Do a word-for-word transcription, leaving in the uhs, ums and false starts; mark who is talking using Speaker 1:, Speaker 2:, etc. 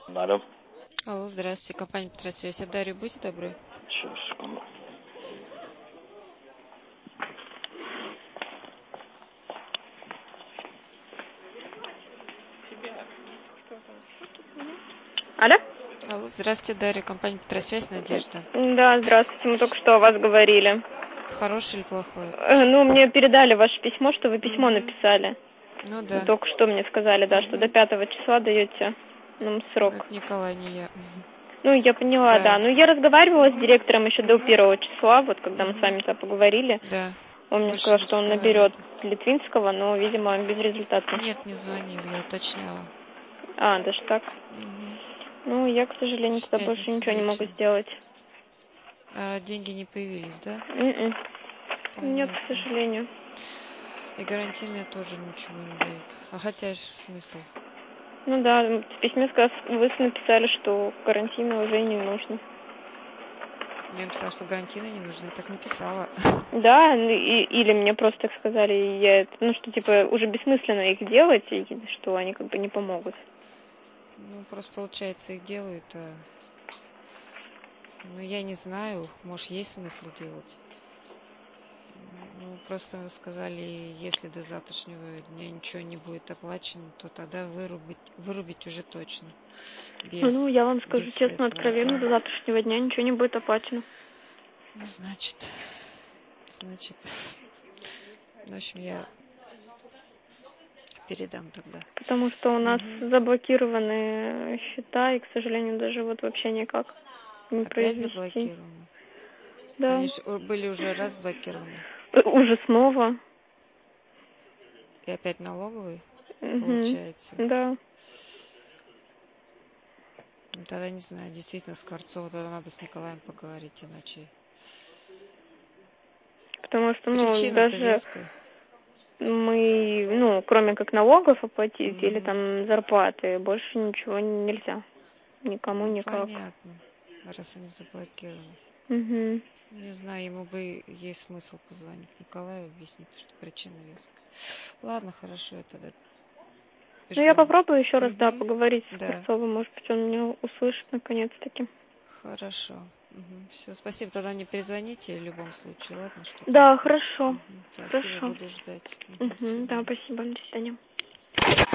Speaker 1: Алло.
Speaker 2: Алло, здравствуйте, компания Петросвязь. Дарья, будьте добры.
Speaker 1: Сейчас, секунду.
Speaker 3: Алло?
Speaker 2: Алло, здравствуйте, Дарья, компания Петросвязь, Надежда.
Speaker 3: Да, здравствуйте, мы только что о вас говорили.
Speaker 2: Хорошее или плохое?
Speaker 3: Э, Ну, мне передали ваше письмо, что вы письмо написали.
Speaker 2: Ну
Speaker 3: Вы
Speaker 2: да.
Speaker 3: только что мне сказали, да, что до пятого числа даете нам срок.
Speaker 2: Это Николай, не я.
Speaker 3: Ну, я поняла,
Speaker 2: Да.
Speaker 3: да. Ну, я разговаривала с директором еще до первого числа, вот когда мы с вами-то поговорили.
Speaker 2: Да.
Speaker 3: Он мне
Speaker 2: Больше
Speaker 3: сказал,
Speaker 2: не
Speaker 3: что он
Speaker 2: разговаривали.
Speaker 3: наберет Литвинского, но, видимо, безрезультатно.
Speaker 2: Нет, не звонил, я уточняла.
Speaker 3: А, даже так.
Speaker 2: Мгм.
Speaker 3: Ну, я, к сожалению,
Speaker 2: В
Speaker 3: тогда больше
Speaker 2: пятницу
Speaker 3: ничего не могу
Speaker 2: вечером.
Speaker 3: сделать.
Speaker 2: А деньги не появились, да?
Speaker 3: М-м. Нет, к
Speaker 2: Понятно.
Speaker 3: сожалению.
Speaker 2: И гарантийные тоже ничего не дают. А хотя смысл?
Speaker 3: Ну да, в письме сказ- вы написали, что карантина уже не нужно.
Speaker 2: Я написала, что гарантийные не нужны. Я так не писала.
Speaker 3: Да, ну и, или мне просто так сказали, и я, это, ну что типа уже бессмысленно их делать, и что они как бы не помогут.
Speaker 2: Ну, просто получается их делают, а... Ну, я не знаю, может, есть смысл делать. Ну, просто вы сказали, если до завтрашнего дня ничего не будет оплачено, то тогда вырубить, вырубить уже точно. Без,
Speaker 3: Ну, я вам скажу
Speaker 2: без
Speaker 3: честно,
Speaker 2: этого,
Speaker 3: откровенно,
Speaker 2: да.
Speaker 3: до завтрашнего дня ничего не будет оплачено.
Speaker 2: Ну, значит, значит, в общем, я передам тогда.
Speaker 3: Потому что у нас
Speaker 2: Мгм.
Speaker 3: заблокированы счета, и, к сожалению, даже вот вообще никак не
Speaker 2: Опять
Speaker 3: произвести.
Speaker 2: заблокированы?
Speaker 3: Да.
Speaker 2: Они ж были уже разблокированы.
Speaker 3: Э, Уже снова.
Speaker 2: И опять налоговый,
Speaker 3: Угу.
Speaker 2: получается.
Speaker 3: Да.
Speaker 2: Ну, тогда не знаю, действительно, Скворцова, тогда надо с Николаем поговорить, иначе...
Speaker 3: Потому что, ну,
Speaker 2: Причина-то
Speaker 3: даже
Speaker 2: веская.
Speaker 3: мы, ну, кроме как налогов оплатить
Speaker 2: Мгм.
Speaker 3: или там зарплаты, больше ничего нельзя. Никому
Speaker 2: Ну,
Speaker 3: никак.
Speaker 2: понятно, раз они заблокированы.
Speaker 3: Угу.
Speaker 2: Не знаю, ему бы есть смысл позвонить Николаю, объяснить, что причина веская. Ладно, хорошо, я тогда
Speaker 3: Ну, я
Speaker 2: ждем.
Speaker 3: попробую еще раз, да,
Speaker 2: Мгм.
Speaker 3: поговорить с
Speaker 2: Да,
Speaker 3: Скворцовым. Может быть, он меня услышит наконец-таки.
Speaker 2: хорошо. Все, спасибо. Тогда мне перезвоните в любом случае, ладно, что там
Speaker 3: Да,
Speaker 2: скажете.
Speaker 3: хорошо.
Speaker 2: Мгм. Спасибо,
Speaker 3: Хорошо.
Speaker 2: буду ждать. Мгм.
Speaker 3: Угу.
Speaker 2: Всего
Speaker 3: Да,
Speaker 2: доброго.
Speaker 3: спасибо. До свидания.